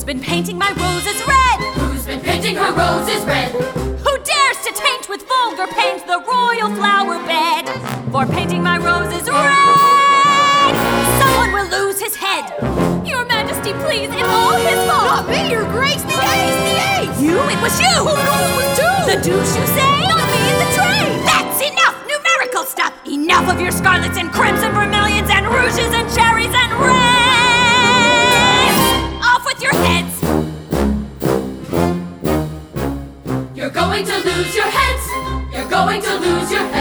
been painting my roses red? Who's been painting her roses red? Who dares to taint with vulgar paint the royal flower bed? For painting my roses red, someone will lose his head. Your Majesty, please, it's all his fault. Not me, Your Grace, the ace! You? It was you! Oh no, it was two! The douche, you say? Not me in the tray! That's enough! Numerical stuff! Enough of your scarlets and crimson vermilions and rouges and cherries and reds! Off with your heads! You're going to lose your heads! You're going to lose your heads!